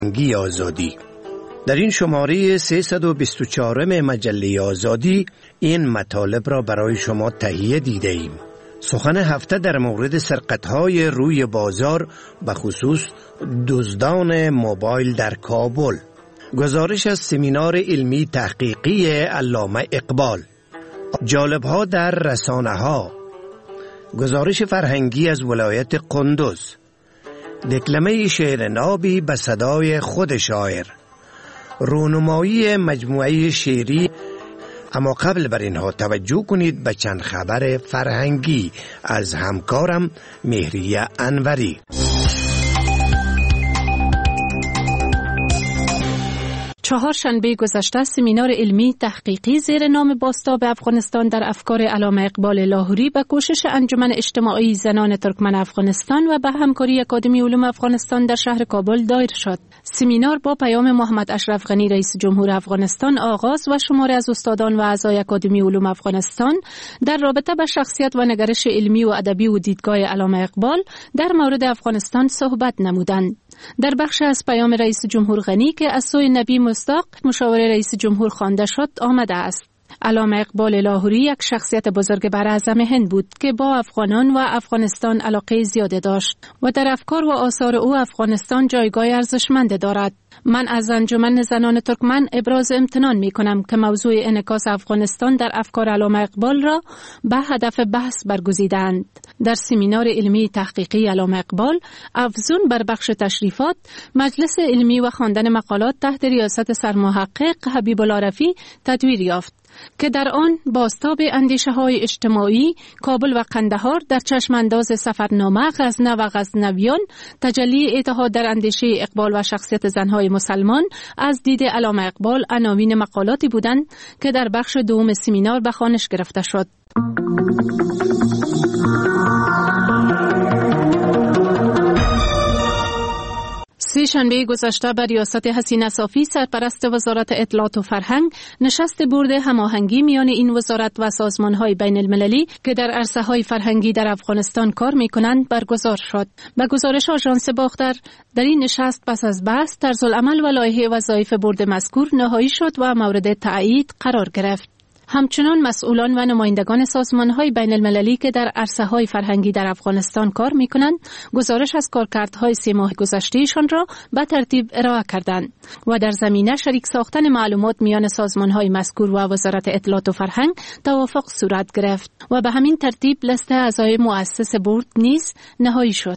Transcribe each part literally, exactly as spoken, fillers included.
فرهنگی آزادی. در این شماره سیصد و بیست و چهار مجله آزادی این مطالب را برای شما تهیه دیده ایم. سخن هفته در مورد سرقت‌های روی بازار به خصوص دزدان موبایل در کابل. گزارش از سمینار علمی تحقیقی علامه اقبال. جالب‌ها در رسانه‌ها. گزارش فرهنگی از ولایت قندوز. دکلمه شعر نابی به صدای خود شاعر. رونمایی مجموعه شعری. اما قبل بر اینها توجه کنید به چند خبر فرهنگی از همکارم مهریه انوری. چهارشنبه گذشته سمینار علمی تحقیقی زیر نام بازتاب افغانستان در افکار علامه اقبال لاهوری به کوشش انجمن اجتماعی زنان ترکمن افغانستان و به همکاری اکادمی علوم افغانستان در شهر کابل دایر شد. سمینار با پیام محمد اشرف غنی رئیس جمهور افغانستان آغاز و شماری از استادان و اعضای اکادمی علوم افغانستان در رابطه با شخصیت و نگرش علمی و ادبی و دیدگاه علامه اقبال در مورد افغانستان صحبت نمودند. در بخش از پیام رئیس جمهور غنی که از سوی نبی مصداق مشاور رئیس جمهور خوانده شد آمده است: علامه اقبال لاهوری یک شخصیت بزرگ براعظم هند بود که با افغانان و افغانستان علاقه زیاده داشت و در افکار و آثار او افغانستان جایگاه ارزشمند دارد. من از انجمن زنان ترکمن ابراز امتنان می کنم که موضوع انعکاس افغانستان در افکار علامه اقبال را به هدف بحث برگزیدند. در سمینار علمی تحقیقی علامه اقبال افزون بر بخش تشریفات، مجلس علمی و خواندن مقالات تحت ریاست سرمحقق حبیب الله رفیع تدویر یافت که در آن بازتاب اندیشه های اجتماعی کابل و قندهار در چشم انداز سفرنامه غزنه و غزنویان، تجلی اتحاد در اندیشه اقبال و شخصیت زنهای مسلمان از دید علامه اقبال عناوین مقالاتی بودند که در بخش دوم سمینار به خوانش گرفته شد. سه شنبه گذشته بر ریاست حسینه صافی سرپرست وزارت اطلاعات و فرهنگ نشست بورد هماهنگی میان این وزارت و سازمان‌های بین المللی که در عرصه‌های فرهنگی در افغانستان کار می‌کنند برگزار شد. به گزارش آژانس باختر در این نشست پس از بحث طرزالعمل و لایحه وظایف بورد مذکور نهایی شد و مورد تایید قرار گرفت. همچنان مسئولان و نمایندگان سازمان‌های بین المللی که در عرصه‌های فرهنگی در افغانستان کار می‌کنند، گزارش از کارکردهای سه ماه گذشته‌شان را به ترتیب ارائه کردند و در زمینه شریک ساختن معلومات میان سازمان‌های مذکور و وزارت اطلاعات و فرهنگ توافق صورت گرفت و به همین ترتیب لیست اعضای مؤسس بورد نیز نهایی شد.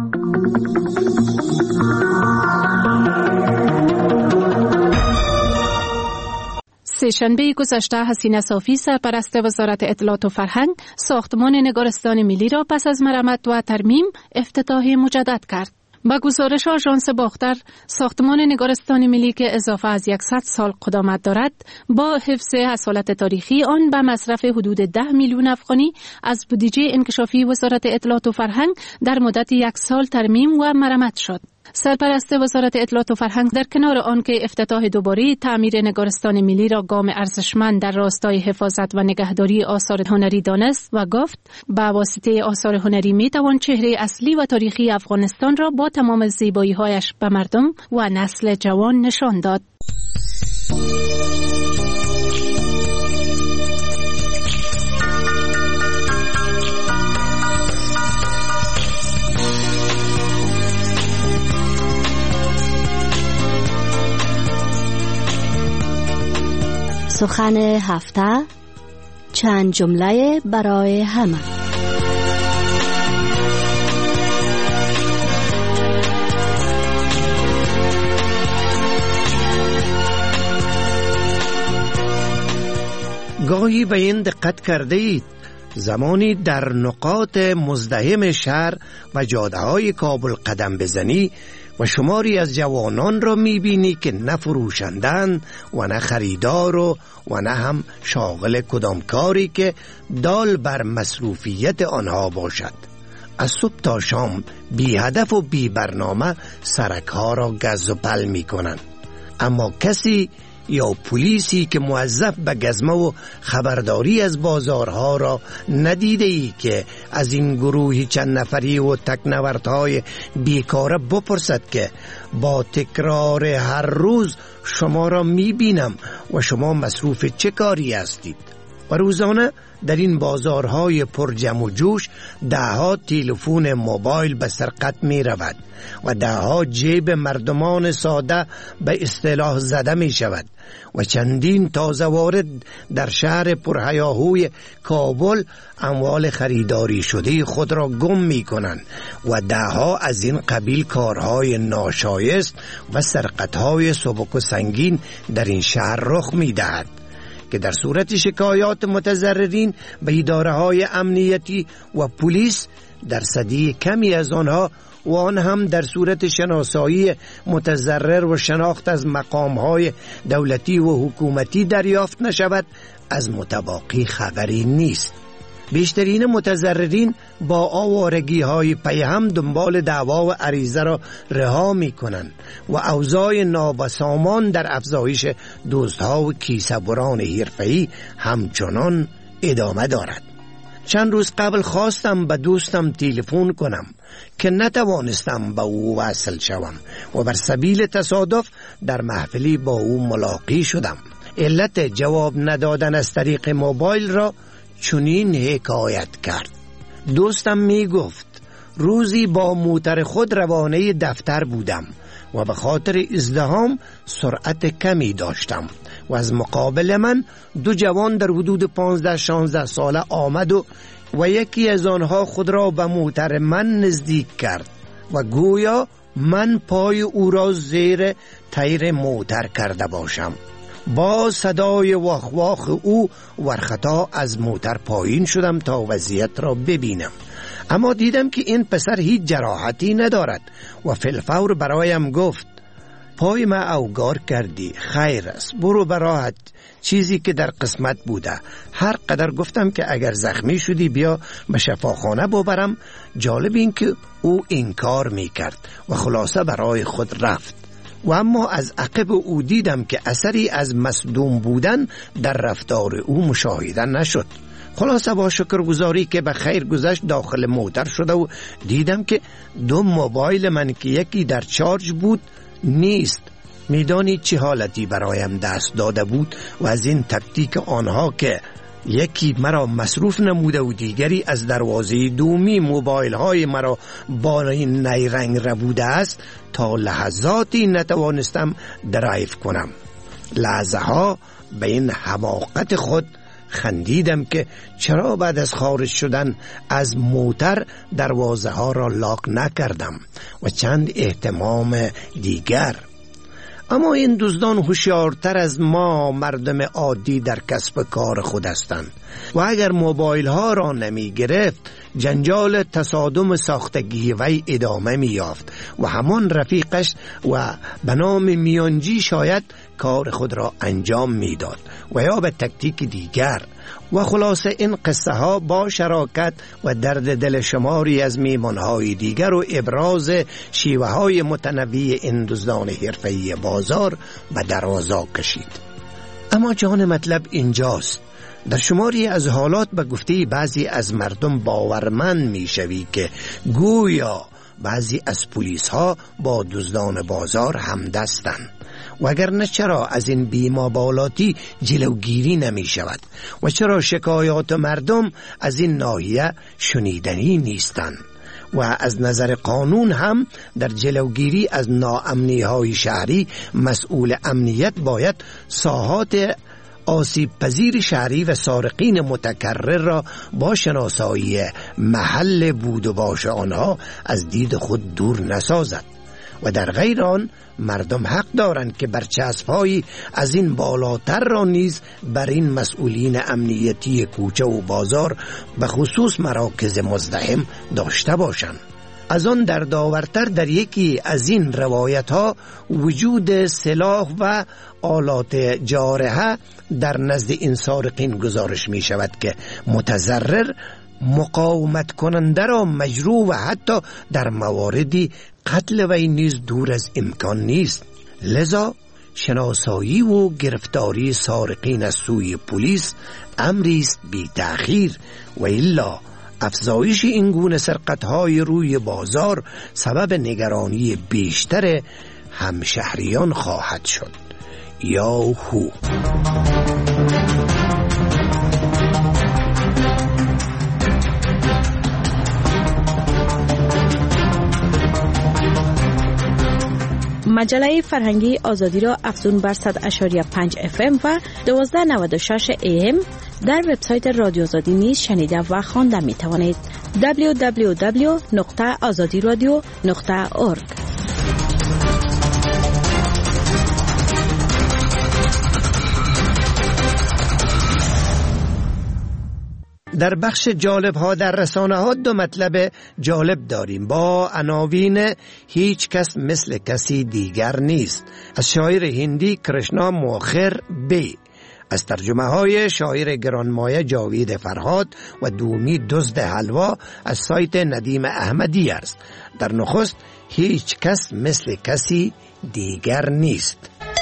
سه‌شنبه گذشته حسینه صافی سرپرست وزارت اطلاعات و فرهنگ ساختمان نگارستان ملی را پس از مرمت و ترمیم افتتاح مجدد کرد. با گزارش آژانس باختر، ساختمان نگارستان ملی که اضافه از صد سال قدامت دارد، با حفظ اصالت تاریخی آن به مصرف حدود ده میلیون افغانی از بودجه انکشافی وزارت اطلاعات و فرهنگ در مدت یک سال ترمیم و مرمت شد. سرپرست وزارت اطلاعات و فرهنگ در کنار آن که افتتاح دوباره تعمیر نگارستان ملی را گام ارزشمند در راستای حفاظت و نگهداری آثار هنری دانست و گفت با واسطه آثار هنری می توان چهره اصلی و تاریخی افغانستان را با تمام زیبایی‌هایش به مردم و نسل جوان نشان داد. سخن هفته، چند جمله برای همه. گاهی به این دقت کرده اید زمانی در نقاط مزدحم شهر و جاده‌های کابل قدم بزنی و شماری از جوانان را میبینی که نه فروشندن و نه خریدار و و نه هم شاغل کدام کاری که دال بر مصروفیت آنها باشد. از صبح تا شام بی هدف و بی برنامه سرکها را گز و پل می کنند، اما کسی یا پلیسی که موظف به گزمه و خبرداری از بازارها را ندیده ای که از این گروهی چند نفری و تکنوردهای بیکاره بپرسد که با تکرار هر روز شما را می بینم و شما مصروف چه کاری هستید؟ و روزانه در این بازارهای پر جمع و جوش دهها تلفن موبایل به سرقت می رود و دهها جیب مردمان ساده به اصطلاح زده می شود و چندین تازه وارد در شهر پرهیاهوی کابل اموال خریداری شده خود را گم می کنند و دهها از این قبیل کارهای ناشایست و سرقتهای سبک و سنگین در این شهر رخ می دهد که در صورت شکایات متضررین به اداره‌های امنیتی و پلیس درصدی کمی از آنها و آن هم در صورت شناسایی متضرر و شناخت از مقام‌های دولتی و حکومتی دریافت نشود، از متباقی خبری نیست. بیشترین متضررین با آوارگی های پیهم دنبال دعوا و عریضه را رها می کنند و اوضاع نابسامان در افزایش دزدها و کیسه‌بران حرفه‌ای همچنان ادامه دارد. چند روز قبل خواستم به دوستم تلفن کنم که نتوانستم به او وصل شوم و بر سبیل تصادف در محفلی با او ملاقی شدم. علت جواب ندادن از طریق موبایل را چنین حکایت کرد. دوستم می گفت روزی با موتر خود روانه دفتر بودم و به خاطر ازدحام سرعت کمی داشتم و از مقابل من دو جوان در حدود پانزده شانزده ساله آمد و و یکی از آنها خود را به موتر من نزدیک کرد و گویا من پای او را زیر تیر موتر کرده باشم. با صدای واخ واخ او ورخطا از موتر پایین شدم تا وضعیت را ببینم، اما دیدم که این پسر هیچ جراحتی ندارد و فی الفور برایم گفت پای ما اوگار کردی، خیر است، برو براحت، چیزی که در قسمت بوده. هر قدر گفتم که اگر زخمی شدی بیا به شفاخانه ببرم. جالب این که او انکار می کرد و خلاصه برای خود رفت و اما از عقب او دیدم که اثری از مصدوم بودن در رفتار او مشاهده نشد. خلاصه با شکرگزاری که به خیر گذشت داخل موتر شده و دیدم که دو موبایل من که یکی در چارج بود نیست. میدانی چه حالتی برایم دست داده بود و از این تکتیک آنها که یکی مرا مصروف نموده و دیگری از دروازه دومی موبایل های مرا با این نیرنگ ربوده است تا لحظاتی نتوانستم درایو کنم. لحظه ها به این حماقت خود خندیدم که چرا بعد از خارج شدن از موتر دروازه ها را لاک نکردم و چند اهتمام دیگر. اما این دزدان هوشیارتر از ما مردم عادی در کسب کار خود هستند و اگر موبایل ها را نمی گرفت جنجال تصادم ساختگی وی ادامه می یافت و همان رفیقش و به نام میانجی شاید کار خود را انجام می داد و یا به تکتیک دیگر. و خلاصه این قصه ها با شراکت و درد دل شماری از میمون های دیگر و ابراز شیوه های متنوع این دزدان حرفه‌ای بازار به درازا کشید. اما جان مطلب اینجاست، در شماری از حالات به گفته بعضی از مردم باورمند می شوی که گویا بعضی از پلیس ها با دزدان بازار همدستند و اگر نه چرا از این بی‌مبالاتی جلوگیری نمی شود و چرا شکایات مردم از این ناحیه شنیدنی نیستند و از نظر قانون هم در جلوگیری از ناامنی های شهری مسئول امنیت باید ساحات آسیب پذیر شهری و سارقین متکرر را با شناسایی محل بود و باش آنها از دید خود دور نسازد و در غیر آن مردم حق دارند که برچسب‌هایی از این بالاتر را نیز بر این مسئولین امنیتی کوچه و بازار به خصوص مراکز مزدحم داشته باشند. از آن در داورتر در یکی از این روایت ها وجود سلاح و آلات جارحه در نزد این سارقین گزارش می شود که متضرر مقاومت کننده را مجروح و حتی در مواردی قتل وی نیز دور از امکان نیست. لذا شناسایی و گرفتاری سارقین از سوی پلیس امری است بی تأخیر، و الا افزایش این گونه سرقت‌های روی بازار سبب نگرانی بیشتر همشهریان خواهد شد. یاهو. مجله فرهنگی آزادی را افزون بر صد و پنج و پنج اف ام و دوازده نود و شش ای ام در وبسایت رادیو آزادی نیز شنیده و خوانده می توانید. دبلیو دبلیو دبلیو نقطه آزادی رادیو نقطه اورگ. در بخش جالب ها در رسانه ها دو مطلب جالب داریم با عناوین هیچ کس مثل کسی دیگر نیست از شاعر هندی کرشنا مؤخر بی، از ترجمه های شاعر گرانمایه جاوید فرهاد و دومی دزد حلوا از سایت ندیم احمدی است. در نخست هیچ کس مثل کسی دیگر نیست.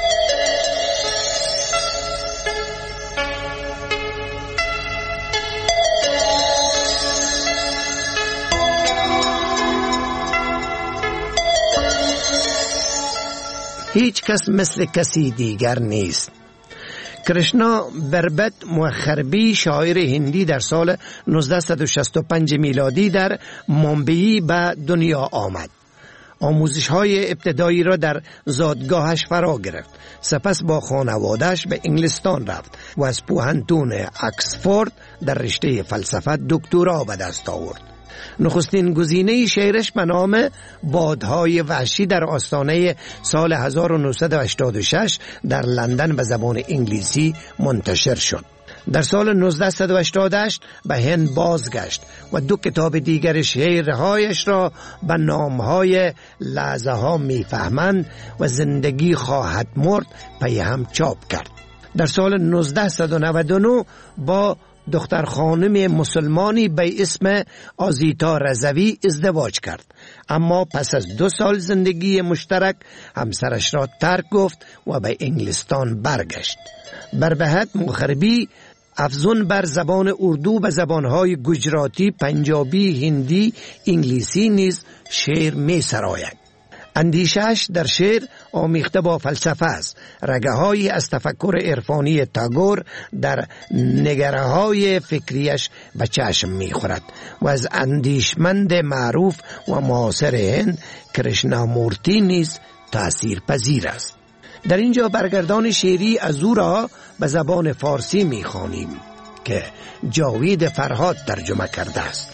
هیچ کس مثل کسی دیگر نیست. کرشنا بربت مؤخربی شاعر هندی در سال نوزده و شصت و پنج میلادی در مومبئی به دنیا آمد. آموزش های ابتدایی را در زادگاهش فرا گرفت. سپس با خانوادهش به انگلستان رفت و از پوهنتون اکسفورد در رشته فلسفه دکترا به دست آورد. نخستین گزینه شعرش به نام بادهای وحشی در آستانه سال هزار و نهصد و هشتاد و شش در لندن به زبان انگلیسی منتشر شد. در سال نوزده و هشتاد و هشت به هند بازگشت و دو کتاب دیگر شعرهایش را به نامهای لحظه ها میفهمند و زندگی خواهد مرد پی هم چاپ کرد. در سال نوزده و نود و نه با دختر خانم مسلمانی به اسم آزیتا رضوی ازدواج کرد، اما پس از دو سال زندگی مشترک همسرش را ترک گفت و به انگلستان برگشت. بربهت مغربی افزون بر زبان اردو به زبانهای گجراتی، پنجابی، هندی، انگلیسی نیز شعر می سراید. اندیشش در شعر آمیخته با فلسفه است. رگه‌هایی از تفکر عرفانی تاگور در نگره‌های فکریش به چشم می‌خورد و از اندیشمند معروف و معاصر هند کرشنامورتی نیز تأثیر پذیر است. در اینجا برگردان شعری از او را به زبان فارسی می‌خوانیم که جاوید فرهاد ترجمه کرده است.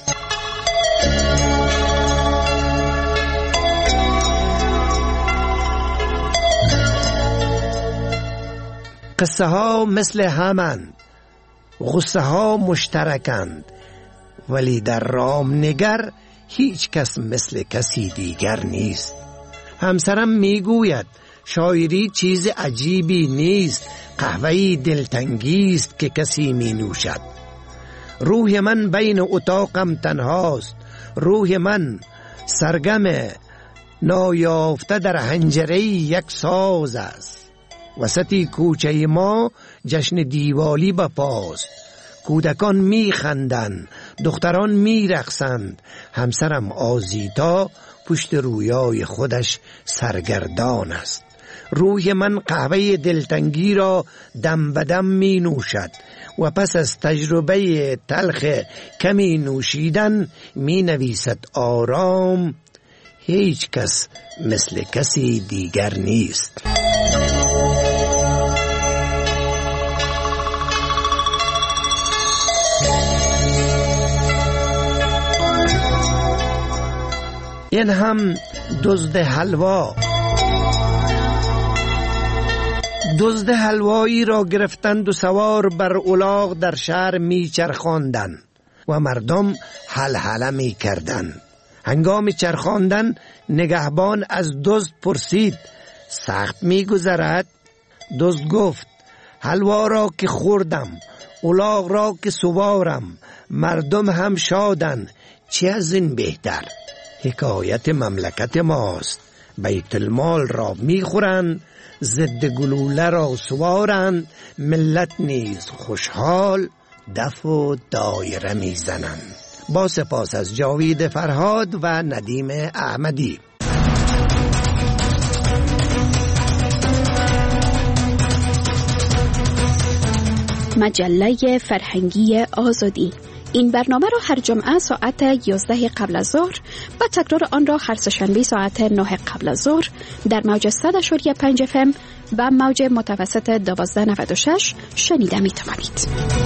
قصه ها مثل همند، غصه ها مشترکند، ولی در رام نگر هیچ کس مثل کسی دیگر نیست. همسرم میگوید شاعری چیز عجیبی نیست، قهوه‌ای دلتنگیست که کسی می نوشد. روح من بین اتاقم تنهاست، روح من سرگم نایافته در حنجره یک ساز است. وسطی کوچه ما جشن دیوالی بپاست، کودکان می خندند، دختران می رقصند. همسرم آزیتا پشت رویای خودش سرگردان است. روح من قهوه دلتنگی را دم به دم می نوشد و پس از تجربه تلخ کمی نوشیدن می نویسد آرام هیچ کس مثل کسی دیگر نیست. این هم دزد حلوا. دزد حلوایی را گرفتند و سوار بر الاغ در شهر می چرخاندند و مردم هلهله می کردند. هنگام چرخاندن نگهبان از دزد پرسید سخت می گذرد؟ دزد گفت حلوا را که خوردم، الاغ را که سوارم، مردم هم شادن، چه از این بهتر؟ حکایت مملکت ماست، بیت المال را میخورند، ضد گلوله را سوارند، ملت نیز خوشحال دف و دایره میزنند. با سپاس از جاوید فرهاد و ندیم احمدی. مجله فرهنگی آزادی. این برنامه را هر جمعه ساعت یازده قبل از ظهر و تکرار آن را هر سه‌شنبه ساعت نه قبل از ظهر در موج صد و پنج اف ام و موج متوسط دوازده نود و شش شنیده می توانید.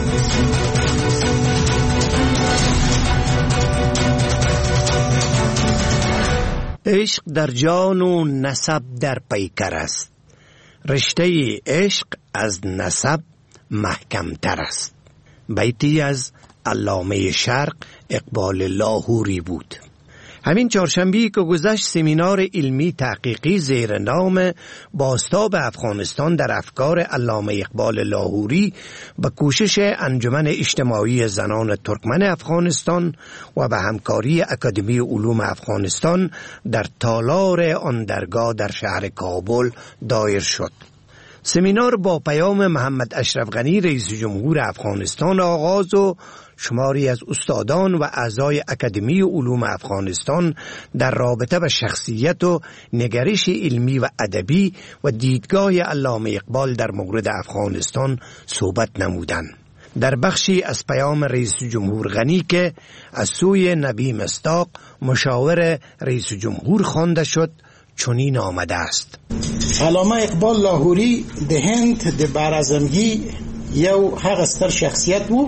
عشق در جان و نسب در پیکر است، رشته عشق از نسب محکم تر است. بیتی از علامه شرق اقبال لاهوری بود. همین چهارشنبه که گذشت سمینار علمی تحقیقی زیر نام بازتاب افغانستان در افکار علامه اقبال لاهوری به کوشش انجمن اجتماعی زنان ترکمن افغانستان و به همکاری اکادمی علوم افغانستان در تالار آن درگاه در شهر کابل دایر شد. سمینار با پیام محمد اشرف غنی رئیس جمهور افغانستان آغاز و شماری از استادان و اعضای اکادمی علوم افغانستان در رابطه با شخصیت و نگرش علمی و ادبی و دیدگاه علامه اقبال در مورد افغانستان صحبت نمودند. در بخشی از پیام رئیس جمهور غنی که از سوی نبی مصداق مشاور رئیس جمهور خوانده شد چنین آمده است: علامه اقبال لاهوری ده هند ده برازمگی یو هغه ستر شخصیت و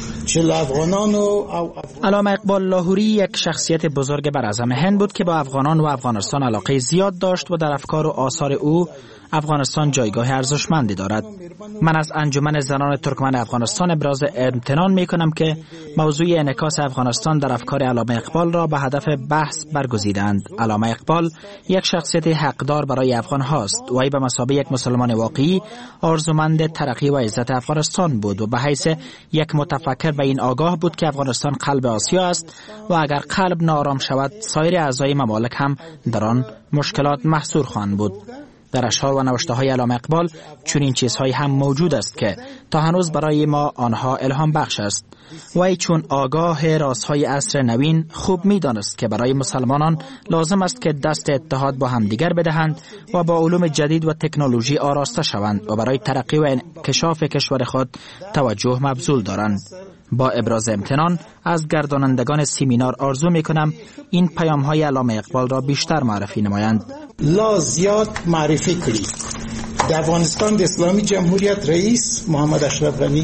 علامه اقبال لاهوری یک شخصیت بزرگ براعظم هند بود که با افغانان و افغانستان علاقه زیاد داشت و در افکار و آثار او افغانستان جایگاه ارزشمندی دارد. من از انجمن زنان ترکمن افغانستان ابراز امتنان می کنم که موضوع انعکاس افغانستان در افکار علامه اقبال را به هدف بحث برگزیدند. علامه اقبال یک شخصیت حقدار برای افغان هاست و ای به مثابه یک مسلمان واقعی آرزومند ترقی و عزت افغانستان بود و به حیث یک متفکر به این آگاه بود که افغانستان قلب آسیا است و اگر قلب نارام شود سایر اعضای ممالک هم در آن مشکلات محصور خواهند بود. در اشعار و نوشته های علامه اقبال چنین چیزهایی هم موجود است که تا هنوز برای ما آنها الهام بخش است. وی چون آگاه رازهای عصر نوین خوب می دانست که برای مسلمانان لازم است که دست اتحاد با همدیگر بدهند و با علوم جدید و تکنولوژی آراسته شوند و برای ترقی و انکشاف کشور خود توجه مبذول دارند. با ابراز امتنان از گردانندگان سمینار آرزو می کنم این پیام های علامه اقبال را بیشتر معرفی نمایند. لا زیاد معرفی کړي. د افغانستان د اسلامي جمهوریت رئیس محمد اشرف غنی.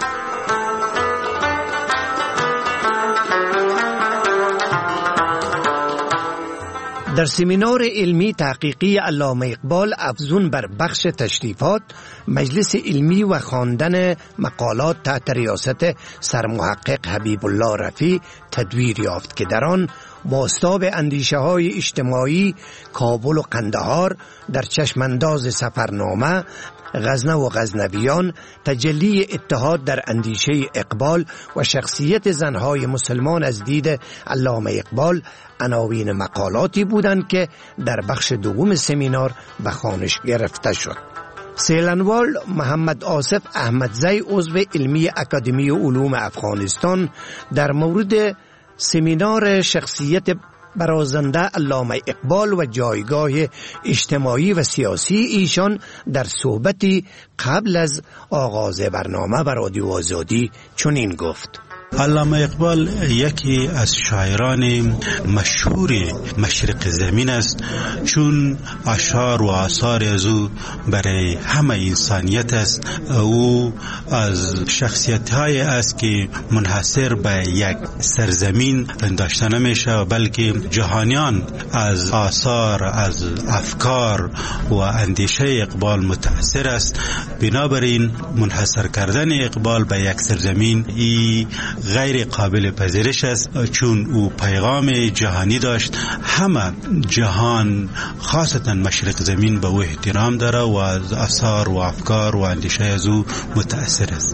در سمینار علمی تحقیقی علامه اقبال افزون بر بخش تشریفات مجلس علمی و خواندن مقالات تحت ریاست سرمحقق حبیب الله رفیع تدویر یافت که در آن بازتاب اندیشه های اجتماعی کابل و قندهار در چشمانداز سفرنامه، غزنه و غزنویان، تجلی اتحاد در اندیشه اقبال و شخصیت زنهای مسلمان از دید علامه اقبال عناوین مقالاتی بودند که در بخش دوم سمینار به خوانش گرفته شد. سیلنوال محمد آصف احمدزی عضو علمی اکادمی علوم افغانستان در مورد سمینار شخصیت برازنده علامه اقبال و جایگاه اجتماعی و سیاسی ایشان در صحبتی قبل از آغاز برنامه بر رادیو آزادی چنین گفت: علامه اقبال یکی از شاعران مشهور مشرق زمین است، چون اشعار و آثار از او برای همه انسانیت است. او از شخصیت های است که منحصر به یک سرزمین داشته نمیشه، بلکه جهانیان از آثار، از افکار و اندیشه اقبال متاثر است. بنابراین منحصر کردن اقبال به یک سرزمین ای غیر قابل پذیرش است، چون او پیغام جهانی داشت. همه جهان خاصتا مشرق زمین به او احترام داره و از آثار و افکار و اندیشه از او متاثر است.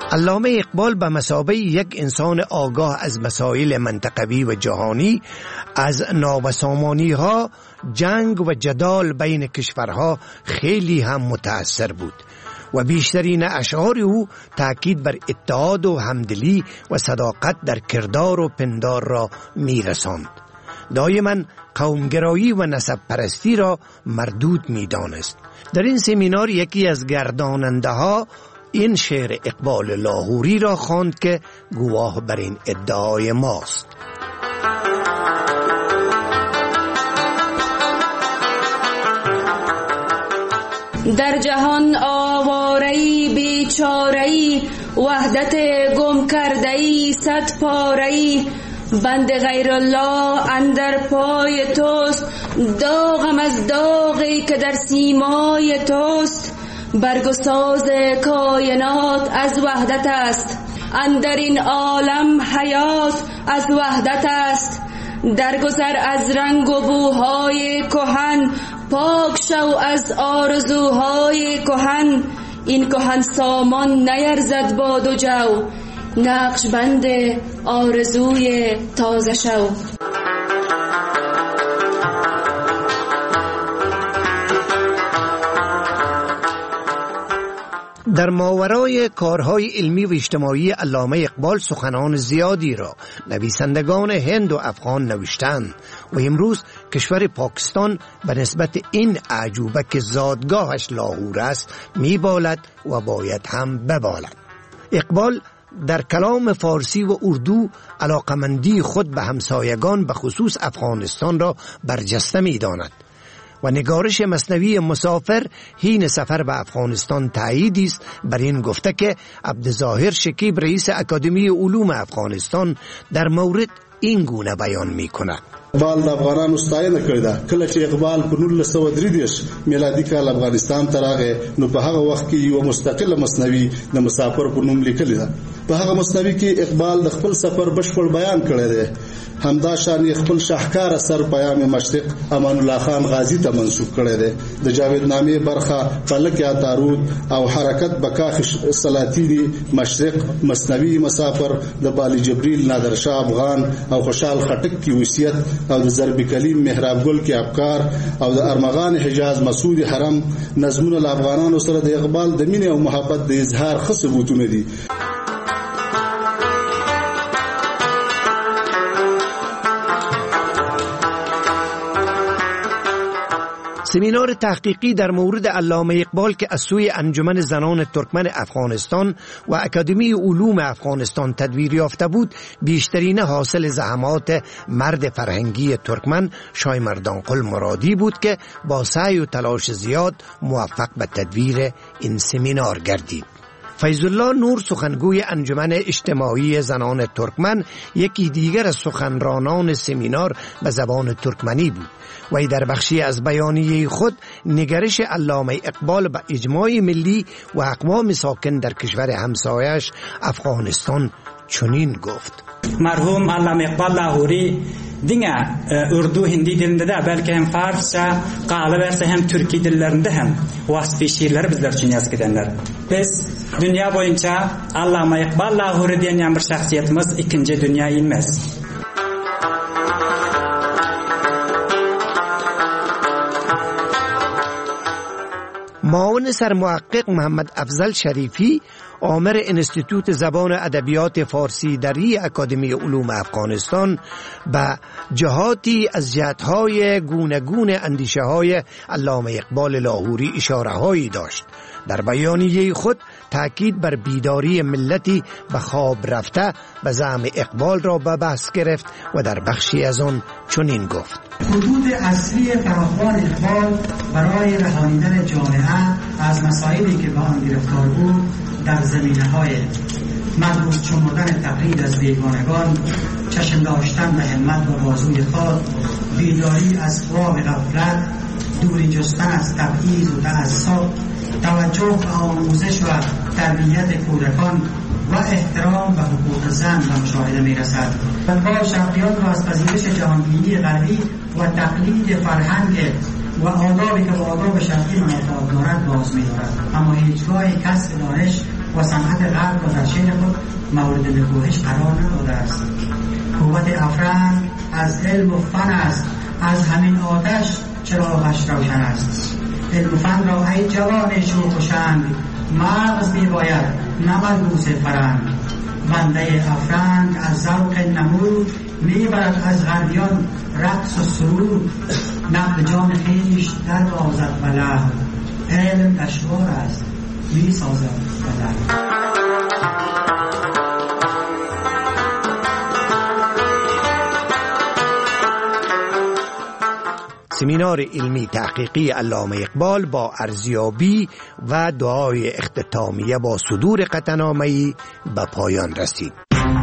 علامه اقبال به مثابه یک انسان آگاه از مسائل منطقوی و جهانی از نابسامانی ها، جنگ و جدال بین کشورها خیلی هم متأثر بود و بیشترین اشعار او تاکید بر اتحاد و همدلی و صداقت در کردار و پندار را می رساند. دایما قومگرایی و نسب پرستی را مردود می دانست. در این سمینار یکی از گرداننده ها این شعر اقبال لاهوری را خواند که گواه بر این ادعای ماست. در جهان آواره‌ای بیچاره‌ای، وحدت گم کرده‌ای صد پاره‌ای، بند غیر الله اندر پای توست، داغم از داغی که در سیمای توست، برگساز کائنات از وحدت است، اندر این عالم حیات از وحدت است، درگذر از رنگ و بوهای کهن، پاک شو از آرزوهای کهن، این کهن سامان نیرزد با دو جو، نقش بند آرزوی تازه شو. در ماورای کارهای علمی و اجتماعی علامه اقبال سخنان زیادی را نویسندگان هند و افغان نوشتند و امروز کشور پاکستان به نسبت این اعجوبه که زادگاهش لاهور است میبالد و باید هم ببالد. اقبال در کلام فارسی و اردو علاقمندی خود به همسایگان به خصوص افغانستان را برجسته می‌داند و نگارش مثنوی مسافر حین سفر به افغانستان تاییدی است بر این گفته که عبدالظاهر شکیب رئیس اکادمی علوم افغانستان در مورد این گونه بیان می‌کند. اقبال د افغانانو ستاینه کړې ده. کله چې اقبال په نولس سوه درې دېرش میلادي کال افغانستان ته راغی نو په هغه وخت کې یو مستقله مثنوي د مسافر په نوم لیکلې ده. په هغه مثنوي کې اقبال د خپل سفر بشپړ بیان کړی دی. همدا شان خپل شاهکار اثر پیام مشرق امان الله خان غازی ته منسوب کړی دی. د جاوید نامې برخه فلک یا دارود او حرکت بکاخ سلاطینی مشرق، مثنوي مسافر د بالی جبریل نادر شاه افغان او خوشحال خټک کی وصیت او د ضرب کلیم محراب ګل کې افکار او د ارمغان حجاز مسعود حرم نظمونه له افغانانو سره د اقبال د مینې او محبت د اظهار ښه ثبوتونه دي. سمینار تحقیقی در مورد علامه اقبال که از سوی انجمن زنان ترکمن افغانستان و اکادمی علوم افغانستان تدویر یافته بود بیشترین حاصل زحمات مرد فرهنگی ترکمن شایمردان قل مرادی بود که با سعی و تلاش زیاد موفق به تدویر این سمینار گردید. فیض الله نور سخنگوی انجمن اجتماعی زنان ترکمن یکی دیگر از سخنرانان سمینار به زبان ترکمنی بود و در بخشی از بیانیه خود نگرش علامه اقبال به اجماع ملی و اقوام ساکن در کشور همسایش افغانستان چنین گفت: مرحوم علامه اقبال لاهوری dinge Urdu, Hindi dilinde de belki hem Farsça, Qala verse hem Türki dillerinde hem vasfi şiirleri bizler için yazık edenler. Biz dünya boyunca Allame Iqbal Lahori diyen bir şahsiyetimiz ikinci dünya inmez. معاون سرمحقق محمد افضل شریفی آمر انستیتوت زبان ادبیات فارسی در اکادمی علوم افغانستان به جهاتی از جهت‌های گوناگون اندیشه‌های علامه اقبال لاهوری اشاره‌هایی داشت. در بیانیه خود تاکید بر بیداری ملتی به خواب رفته به زعم اقبال را به بحث گرفت و در بخشی از آن چنین گفت: حدود اصلی فراخوان اقبال برای رهانیدن جامعه از مسائلی که به آن گرفتار بود در زمینه‌های مدروس شمردن تقلید از بیگانگان، چشم داشتن به همت و بازوی خود، بیداری از خواب غفلت، دوری جستن از تبعیض و تعصب، توجه به آموزش و تربیت کودکان و احترام به حقوق زن و مشاهده می‌رسد. با شرقیات را از پذیرش جهانبینی غربی و تقلید فرهنگ و آدابی که با آداب شرقی منافات دارد باز می‌دارد، اما هیچگاه کسب دانش و صنعت غرب را در شعر خود مورد نکوهش قرار نداده است. قوت افرنگ از علم و فن است، از همین آتش چراغش روشن است. علم و فن را ای جوان شوخ و شنگ، مغز می باید نه ملبوس فرنگ. بنده افرنگ از ذوق نمود، می برد از غربیان رقص و سرود. نقد جان خویش در بازد بلند، علم دشوار است می سازد بلند. سمینار علمی تحقیقی علامه اقبال با ارزیابی و دعای اختتامیه با صدور قطعنامه‌ای به پایان رسید.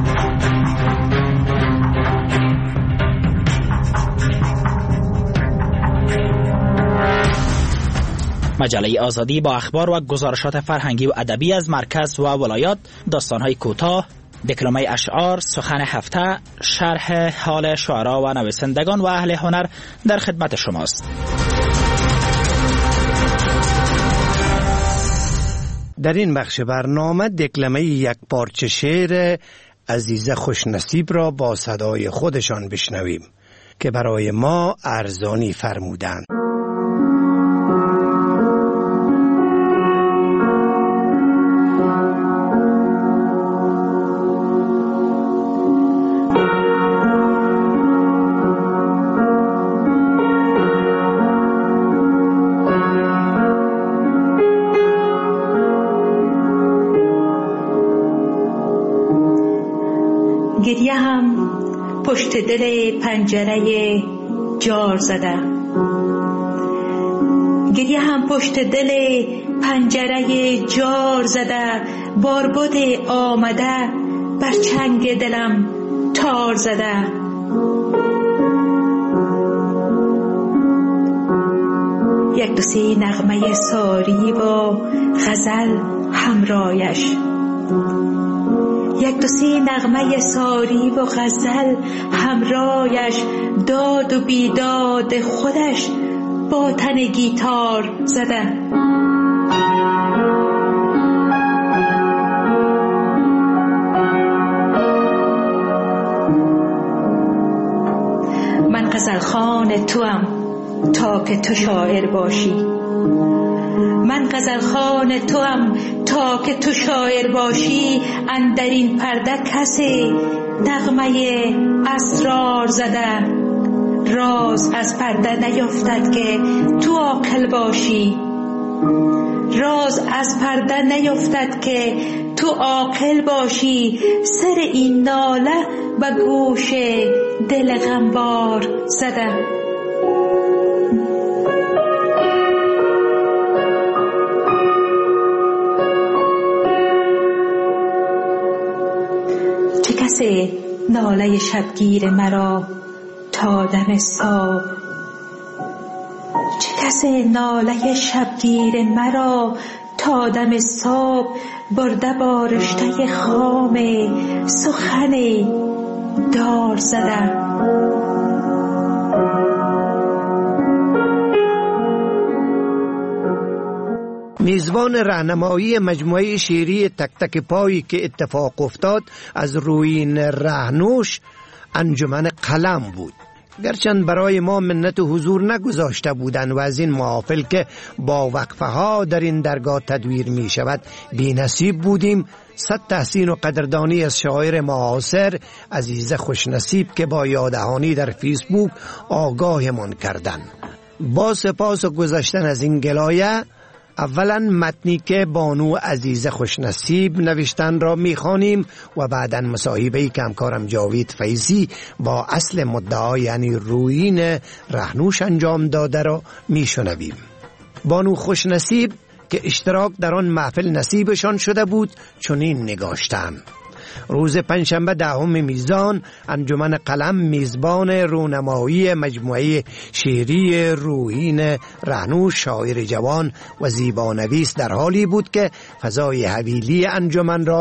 مجله آزادی با اخبار و گزارشات فرهنگی و ادبی از مرکز و ولایات، داستان‌های کوتاه، دکلمه اشعار، سخن هفته، شرح حال شعرا و نویسندگان و اهل هنر در خدمت شماست. در این بخش برنامه دکلمه یک پارچه شعر عزیزه خوشنصیب را با صدای خودشان بشنویم که برای ما ارزانی فرمودند. گریه هم پشت دل پنجره جار زده، گریه هم پشت دل پنجره جار زده، باربد آمده بر چنگ دلم تار زده. یک دو سه نغمه ساری و غزل همرایش، یک دو سه نغمه ساری و غزل همرایش، داد و بیداد خودش با تن گیتار زده. من غزل خوان توام تا که تو شاعر باشی، من غزل خوان توام تا که تو شاعر باشی. اندر این پرده کسی نغمه اسرار زده، راز از پرده نیفتد که تو عاقل باشی، راز از پرده نیفتد که تو عاقل باشی. سر این ناله به گوش دل غمبار زده. کسی ناله شبگیر مرا تا دم صبح، چه کسی ناله شبگیر مرا تا دم صبح، برده با رشته خام سخن دار زده. میزبان راهنمایی مجموعه شعری تک تک پایی که اتفاق افتاد از رویین رهنوش انجمن قلم بود. گرچند برای ما منت حضور نگذاشته بودند و از این محافل که با وقفه ها در این درگاه تدویر می شود بی نصیب بودیم. صد تحسین و قدردانی از شاعر معاصر عزیزه خوشنصیب که با یادهانی در فیسبوک آگاهمان کردند. با سپاس و گذشتن از این گلایه، اولا متنی که بانو عزیزه خوشنصیب نوشتن را میخوانیم و بعدا مصاحبه‌ای که همکارم جاوید فیضی با اصل مدعا یعنی رویین رهنوش انجام داده را میشنویم. بانو خوشنصیب که اشتراک در آن محفل نصیبشان شده بود چنین نگاشتند: روز پنجشنبه دهم میزان انجمن قلم میزبان رونمایی مجموعه شعری رویین رهنوش شاعر جوان و زیبانویس در حالی بود که فضای حویلی انجمن را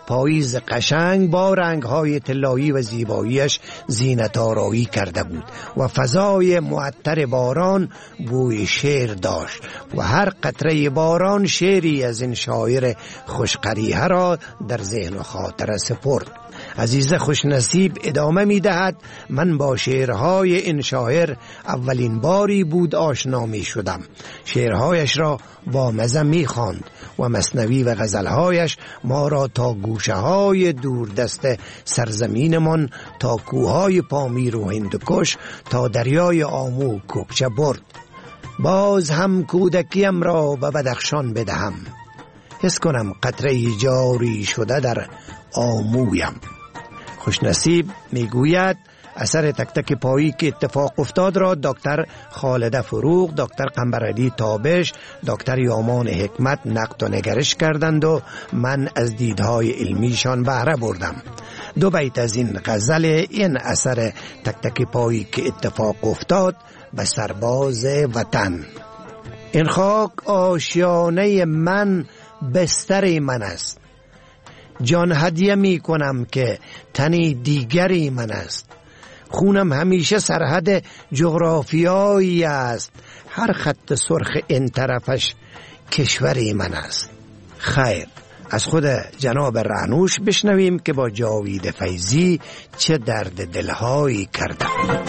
پاییز قشنگ با رنگ‌های طلایی و زیباییش زینت آرایی کرده بود و فضای معطر باران بوی شعر داشت و هر قطره باران شعری از این شاعر خوشقریحه را در ذهن و خاطر سپرد. عزیز خوشنصیب ادامه می دهد: من با شعرهای این شاعر اولین باری بود آشنا می شدم. شعرهایش را با مزه می خواند و مثنوی و غزلهایش ما را تا گوشه های دوردست سرزمینمان، تا کوههای پامیر و هندوکش، تا دریای آمو و کوکچه برد. باز هم کودکیم را به بدخشان بدهم، حس کنم قطره جاری شده در آمویم. خوشنصیب میگوید اثر تک تک پایی که اتفاق افتاد را دکتر خالده فروغ، دکتر قنبرعلی تابش، دکتر یامان حکمت نقد و نگرش کردند و من از دیدهای علمیشان بهره بردم. دو بیت از این غزل این اثر تک تک پایی که اتفاق افتاد به سرباز وطن: این خاک آشیانه من، بستر من است. جان هدیه می کنم که تنی دیگری من است. خونم همیشه سرحد جغرافیایی است. هر خط سرخ این طرفش کشوری من است. خیر، از خود جناب رعنوش بشنویم که با جاوید فیضی چه درد دلهایی کرده.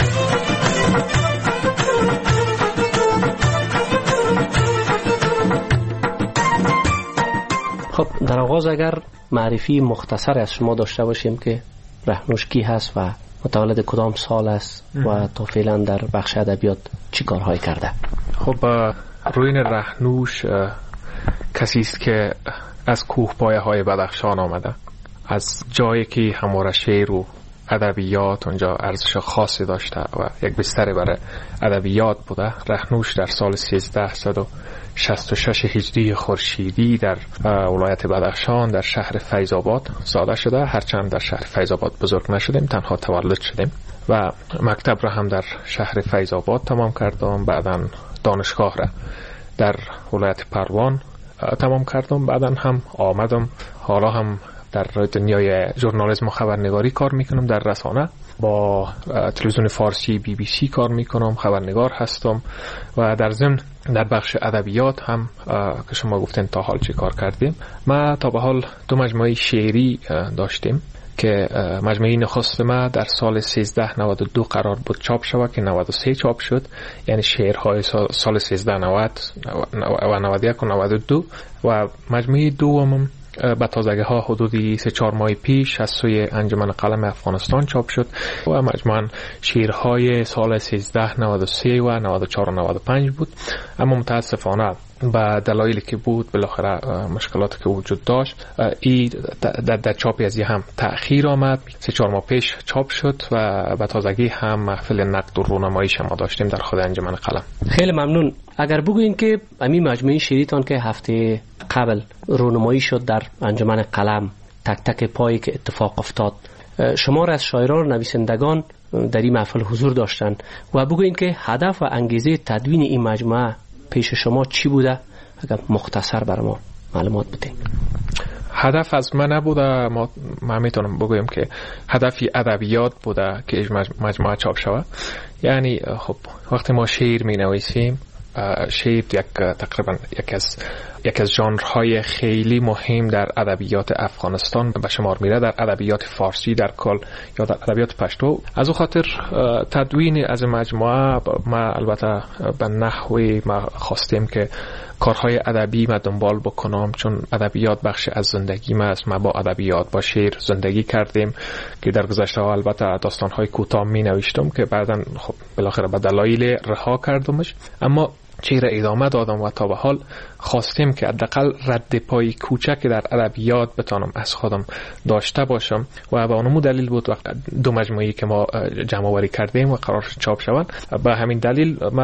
خب در آغاز اگر معرفی مختصر از شما داشته باشیم که رعنوش کی هست و متولد کدام سال است و تا فعلا در بخش ادبیات چی کارهای کرده؟ خب روین رعنوش کسی است که از کوه پایه های بدخشان آمده، از جایی که همواره شعر و ادبیات اونجا ارزش خاصی داشته و یک بستر برای ادبیات بوده. رعنوش در سال سیزده و شصت و شش هجری خورشیدی در ولایت بدخشان در شهر فیض آباد زاده شده. هرچند در شهر فیض آباد بزرگ نشدیم، تنها تولد شدیم و مکتب را هم در شهر فیض آباد تمام کردم. بعداً دانشگاه را در ولایت پروان تمام کردم. بعداً هم آمدم، حالا هم در دنیای ژورنالیسم و خبرنگاری کار میکنم، در رسانه با تلویزیون فارسی بی بی سی کار میکنم، خبرنگار هستم و در ضمن در بخش ادبیات هم که شما گفتین تا حال چی کار کردیم. ما تا به حال دو مجموعه شعری داشتیم که مجموعه نخست ما در سال سیزده نود و دو قرار بود چاپ شود که نود و سه چاپ شد، یعنی شعرهای سال سیزده نود و نود و یک و نود و دو. و مجموعه دوم به تازگی ها حدودی سه چهار ماه پیش از سوی انجمن قلم افغانستان چاپ شد و مجموعاً شعرهای سال سیزده نود و سه و نود و چهار و نود و پنج بود. اما متاسفانه با دلایلی که بود، بالاخره مشکلاتی که وجود داشت، ای در, در چاپی از هم تأخیر آمد. سه چهار ماه پیش چاپ شد و به تازگی هم محفل نقد و رونماییش ما داشتیم در خود انجمن قلم. خیلی ممنون. اگر بگوین که همین مجموعه شعریتان که هفته قبل رونمایی شد در انجمن قلم، تک تک پایی که اتفاق افتاد، شما را از شاعران و نویسندگان در این محفل حضور داشتن و بگوین که هدف و انگیزه تدوین این مجموعه پیش شما چی بوده؟ اگر مختصر بر ما معلومات بده. هدف از من نبوده، ما, ما میتونم بگویم که هدفی ادبیات بوده که مجموعه چاپ شود. یعنی خب وقتی ما شعر می نویسیم، شعر یک تقریبا یک از یک از ژانرهای خیلی مهم در ادبیات افغانستان به شمار میره، در ادبیات فارسی در کل یا در ادبیات پشتو. از اون خاطر تدوین از مجموعه ما البته به نحوی ما خواستیم که کارهای ادبی ما دنبال بکنم، چون ادبیات بخش از زندگی ما است. ما با ادبیات با شعر زندگی کردیم که در گذشته ها البته داستانهای کوتاه می نوشتم که بعداً خب بالاخره به دلایل رها کردمش، اما چه را ادامه دادم و تا به حال خواستیم که حداقل رد پای کوچک در ادبیات بتانم از خودم داشته باشم و به اون دلیل بود وقت دو مجموعه‌ای که ما جمع آوری کردیم و قرار شد چاپ شوند. به همین دلیل ما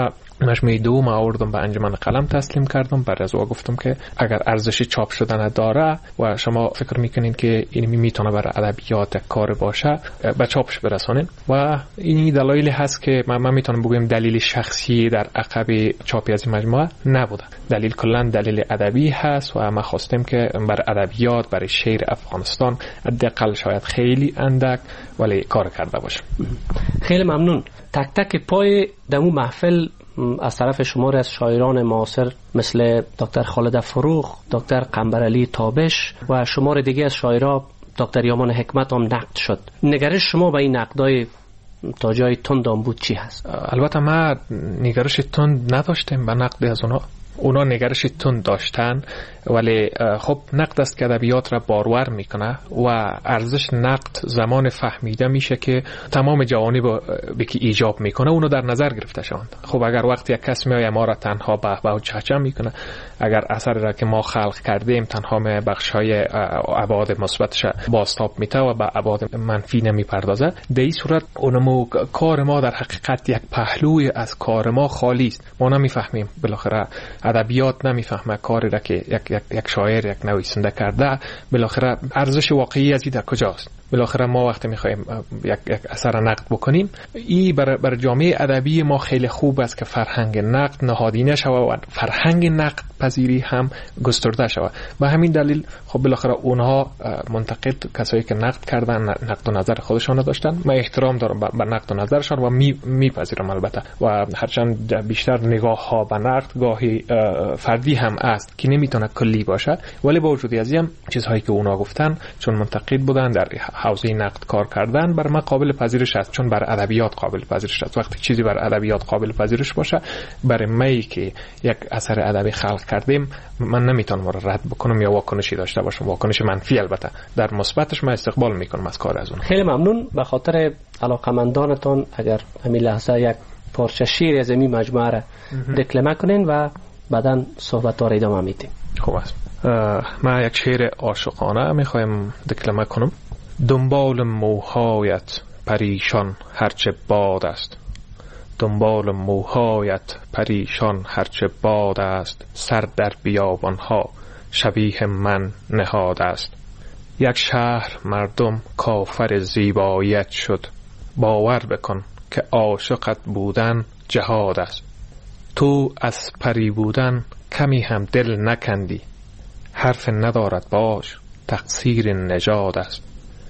مجموعه دوم آوردم به انجمن قلم تسلیم کردم. بعد از او گفتم که اگر ارزش چاپ شدن داره و شما فکر میکنین که این میتونه برای ادبیات کار باشه، به چاپش برسانین. و این دلایلی هست که من, من میتونم بگم دلیل شخصی در عقب چاپی از این مجموعه نبوده. دلیل کلا دلیل ادبی هست و ما خواستیم که برای ادبیات، برای شعر افغانستان حداقل شاید خیلی اندک ولی کار کرده باشم. خیلی ممنون. تک تک پای دمو محفل از طرف شماری از شاعران معاصر مثل دکتر خالد فروخ، دکتر قنبرعلی تابش و شمار دیگه از شاعرها، دکتر یامان حکمت هم نقد شد. نگرش شما به این نقدای تا جای تند بود چی هست؟ البته ما نگرش تند نداشتیم به نقد از اونا. اونا نگرش تند داشتن، ولی خب نقد است که ادبیات را بارور میکنه و ارزش نقد زمان فهمیده میشه که تمام جوانب به که ایجاب میکنه اونو در نظر گرفته شوند. خب اگر وقتی یک کس میای ما را تنها به به و چهچه میکنه، اگر اثر را که ما خلق کردیم تنها می بخشای ابعاد مثبتش بازتاب میته و به ابعاد منفی نمیپردازه، در این صورت اونمو کار ما در حقیقت یک پهلوی از کار ما خالی است. ما نمیفهمیم، بالاخره ادبیات نمیفهمه کاری را که یک یک یک شاعر، یک نویسنده کرده، بالاخره ارزش واقعی از این در کجاست. بالاخره ما وقتی میخوایم یک یک اثر نقد بکنیم، این بر بر جامعه ادبی ما خیلی خوب است که فرهنگ نقد نهادینه شود و فرهنگ نقد پذیری هم گسترده شود. به همین دلیل خب بالاخره اونها منتقد، کسایی که نقد کردن، نقد و نظر خودشان داشتن. من احترام دارم به نقد و نظرشان و می میپذیرم البته. و هرچند بیشتر نگاه ها به نقد گاهی فردی هم است که نمیتونه کلی باشه، ولی با وجود از این چیزهایی که اونا گفتن چون منتقد بودن در حوزه نقد کار کردن، بر من قابل پذیرش است، چون بر ادبیات قابل پذیرش است. وقتی چیزی بر ادبیات قابل پذیرش باشه، برای می که یک اثر ادبی خلق کردیم من نمیتونم رو رد بکنم یا واکنشی داشته باشم، واکنش منفی. البته در مثبتش من استقبال میکنم از کار از اون. خیلی ممنون. به خاطر علاقمندانتون اگر همین لحظه یک پارچه شعر از این مجموعه را دکلمه کنین و بعداً صحبت را ادامه میدیم. خوب است. من یک شعر عاشقانه میخوایم دکلمه کنم. دنبال موهایت پریشان هرچه باد است، دنبال موهایت پریشان هرچه باد است، سر در بیابانها شبیه من نهاد است. یک شهر مردم کافر زیباییت شد، باور بکن که عاشقت بودن جهاد است. تو از پری بودن کمی هم دل نکندی، حرف ندارد باش تقصیر نژاد است.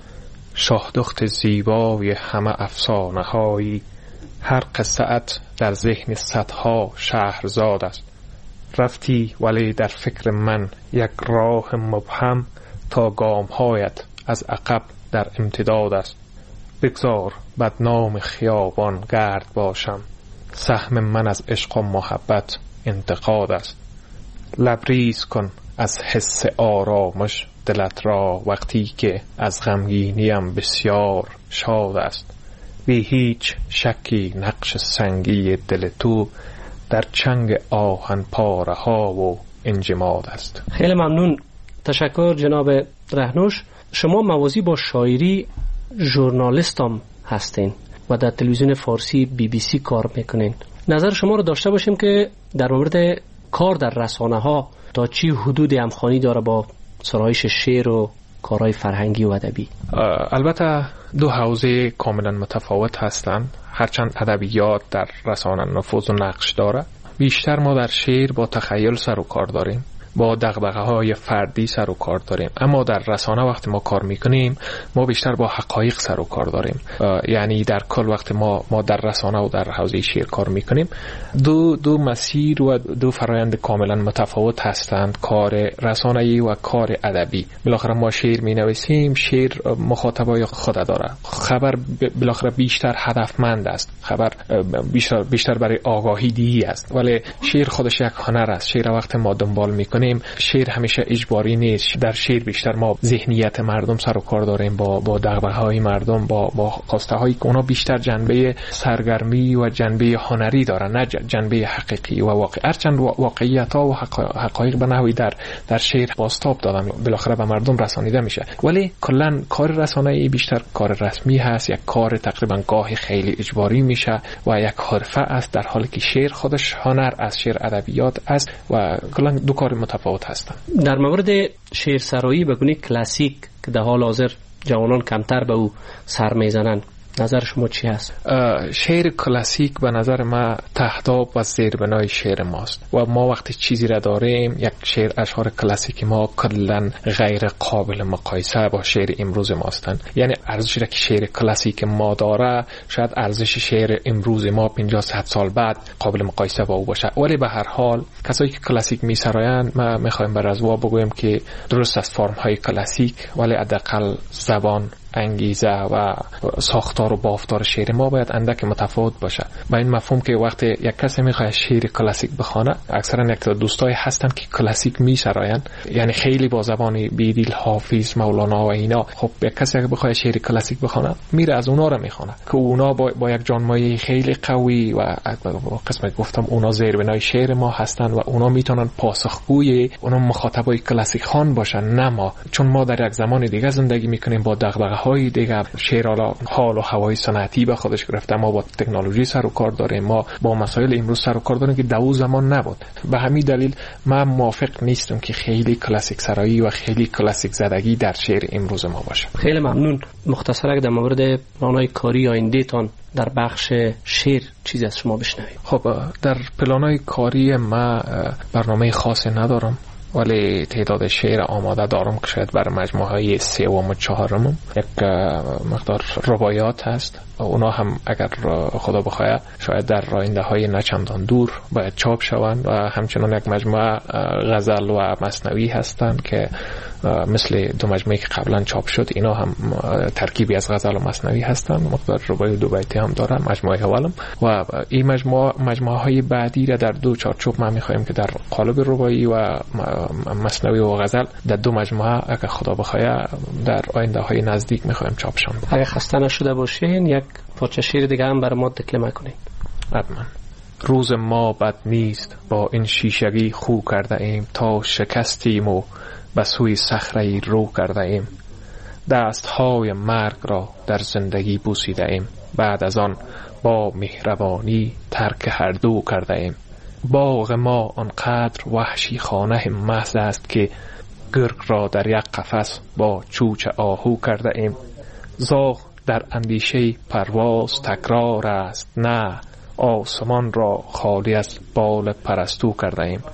شاهدخت زیبای همه افسانه هایی، هر قصه‌ات در ذهن صدها شهرزاد است. رفتی ولی در فکر من یک راه مبهم، تا گامهایت از عقب در امتداد است. بگذار بدنام خیابان گرد باشم، سهم من از عشق و محبت انتقاد است. لبریز کن از حس آرامش دلت را، وقتی که از غمگینیم بسیار شاد است. بی هیچ شکی نقش سنگی دل تو در چنگ آهن پاره ها و انجماد است. خیلی ممنون. تشکر جناب رهنوش. شما موازی با شاعری ژورنالیست هم هستین و در تلویزیون فارسی بی بی سی کار میکنین. نظر شما رو داشته باشیم که در مورد کار در رسانه ها تا چی حدود همخوانی داره با سرایش شعر و کارهای فرهنگی و ادبی؟ البته دو حوزه کاملا متفاوت هستند. هرچند ادبیات در رسانه نفوذ و نقش داره، بیشتر ما در شعر با تخیل سر و کار داریم، با دغدغه‌های فردی سر و کار داریم. اما در رسانه وقتی ما کار میکنیم ما بیشتر با حقایق سر و کار داریم. یعنی در کل وقتی ما ما در رسانه و در حوزه شعر کار میکنیم، دو دو مسیر و دو فرآیند کاملا متفاوت هستند، کار رسانه‌ای و کار ادبی. بالاخره ما شعر مینویسیم، شعر مخاطبای خود داره، خبر بالاخره بیشتر هدفمند است، خبر بیشتر بیشتر برای آگاهی دیگی است. ولی شعر خودش یک هنر است. شعر وقتی ما دنبال میکنیم میکنیم شعر همیشه اجباری نیست. در شعر بیشتر ما ذهنیت مردم سر و کار داریم، با با دغدغه‌های مردم، با با خواسته هایی که اونا بیشتر جنبه سرگرمی و جنبه هنری دارن، نه جنبه حقیقی و واقعی. هرچند واقعیت ها و حقایق به نحوی در در شعر بازتاب دادن، بالاخره به مردم رسانیده میشه. ولی کلا کار رسانه‌ای بیشتر کار رسمی هست، یک کار تقریبا گاهی خیلی اجباری میشه و یک حرفه است، در حالی که شعر خودش هنر از شعر ادبیات است و کلا دو کار متفاوت هستند. در مورد شعر سرایی به گونه کلاسیک که در حال حاضر جوانان کمتر به او سر میزنند، نظر شما چی هست؟ شعر کلاسیک به نظر ما تهداب و زیربنای شعر ماست و ما وقتی چیزی را داریم، یک شعر اشعار کلاسیک ما کلا غیر قابل مقایسه با شعر امروز ماستن. یعنی ارزشی را که شعر کلاسیک ما داره شاید ارزش شعر امروز ما پنجاه صد سال بعد قابل مقایسه با او باشه. ولی به هر حال کسایی که کلاسیک میسرایند، ما میخوایم بر از وا بگویم که درست است فرم های کلاسیک، ولی حداقل زبان، انگیزه و ساختار و بافتار شعر ما باید اندک متفاوت باشه. با این مفهوم که وقتی یک کسی میخواد شعر کلاسیک بخونه، اکثرا یک تا دوستای هستن که کلاسیک میسراین، یعنی خیلی با زبان بیدیل، حافظ، مولانا و اینا. خب یک کسی که بخواد شعر کلاسیک بخونه میره از اونا رو میخونه که اونا با, با یک جانمایه خیلی قوی و قسم گفتم اونا زیربنای شعر ما هستن و اونا میتونن پاسخگوی اونا مخاطبای کلاسیک خوان باشن، نه ما. چون ما در یک زمان دیگه زندگی میکنیم با دغدغه های دیگر. شعر حال و هوای صنعتی به خودش گرفته، ما با تکنولوژی سر و کار داریم، ما با مسائل امروز سر و کار داریم که دو زمان نبود. به همین دلیل من موافق نیستم که خیلی کلاسیک سرایی و خیلی کلاسیک زدگی در شعر امروز ما باشه. خیلی ممنون. مختصرا در مورد پلان‌های کاری آینده تان در بخش شعر چیزی از شما بشنویم. خب در پلان‌های کاری ما برنامه خاصی ندارم، ولی تعداد شعر آماده دارم که شاید بر مجموعه های سوم و چهارم یک مقدار رباعیات هست. اونا هم اگر خدا بخواد شاید در آینده های نچندان دور باید چاپ شوند و همچنان یک مجموعه غزل و مثنوی هستند که مثل دو مجموعه که قبلا چاپ شد، اینا هم ترکیبی از غزل و مثنوی هستند. مقدار رباعی دو بیتی هم دارن مجموعه اولم و این مجموعه مجموعه های بعدی را در دو چارچوب ما می‌خوایم که در قالب رباعی و مثنوی و غزل در دو مجموعه اگر خدا بخواد در آینده های نزدیک می‌خوایم چاپ شون. اگه خسته نشده باشین یک پارچه شعر دیگه هم برای ما تکلمه کنین. حتما. روز ما بد نیست، با این شیشگی خو کرده ایم، تا شکستیم و به سوی صخره رو کرده ایم. دست های مرگ را در زندگی بوسیده ایم، بعد از آن با مهربانی ترک هر دو کرده ایم. باغ ما آنقدر وحشی خانه محض است که گرگ را در یک قفس با چوچ آهو کرده ایم. زاغ در اندیشه پرواز تکرار است، نه آسمان را خالی از بال پرستو کرده ایم.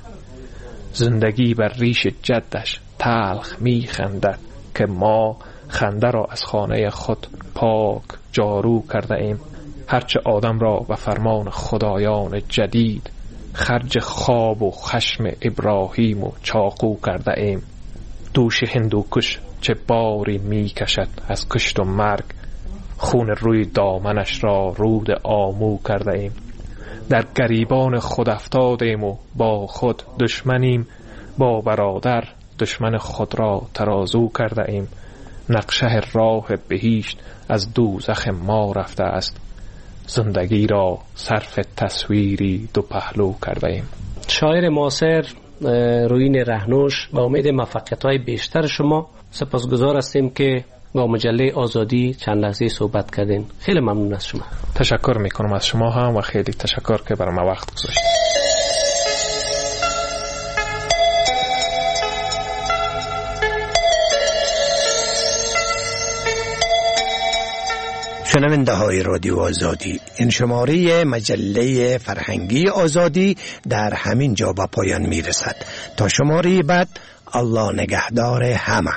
زندگی بر ریش جدش تلخ می خندد که ما خنده را از خانه خود پاک جارو کرده ایم. هرچه آدم را به فرمان خدایان جدید خرج خواب و خشم ابراهیم و چاقو کرده ایم. دوش هندوکش چه باری می کشد از کشت و مرگ، خون روی دامنش را رود آمو کرده ایم. در گریبان خود افتادیم و با خود دشمنیم، با برادر دشمن خود را ترازو کرده ایم. نقشه راه بهشت از دوزخ ما رفته است، زندگی را صرف تصویری دو پهلو کرده ایم. شاعر معاصر روین رهنوش، با امید موفقیت‌های بیشتر شما سپاسگزار هستیم که با مجله آزادی چند لحظه صحبت کردین. خیلی ممنون از شما. تشکر میکنم از شما هم و خیلی تشکر که برای ما وقت گذاشتید. شنونده های رادیو آزادی، این شماره مجله فرهنگی آزادی در همین جا به پایان می رسد. تا شماره بعد، الله نگهدار همه.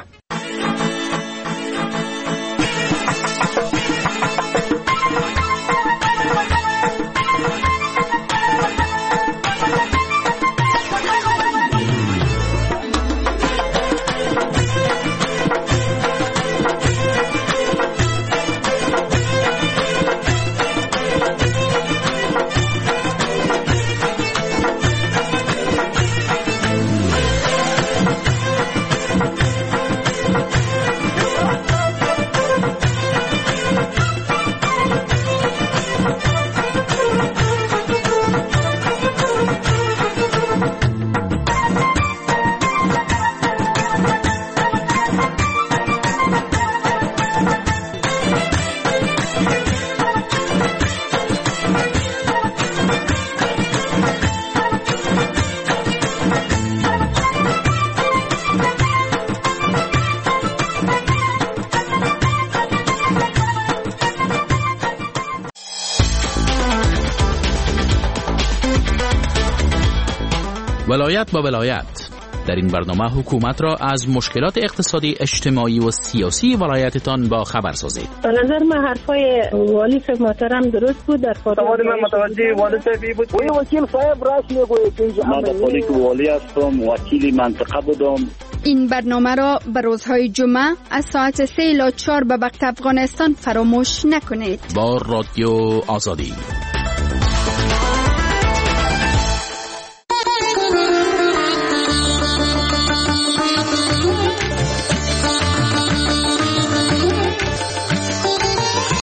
ولایت با ولایت. در این برنامه حکومت را از مشکلات اقتصادی، اجتماعی و سیاسی ولایتتان با خبر سازید. به نظر من حرفای والی صاحب محترم درست بود. در سوال من متوجه والی صاحب بود. وی وکیل صاحب راش میگوید که من در پالیک والی هستم، وکیل منطقه بودم. این برنامه را به روزهای جمعه از ساعت سه الی چهار به وقت افغانستان فراموش نکنید. با رادیو آزادی.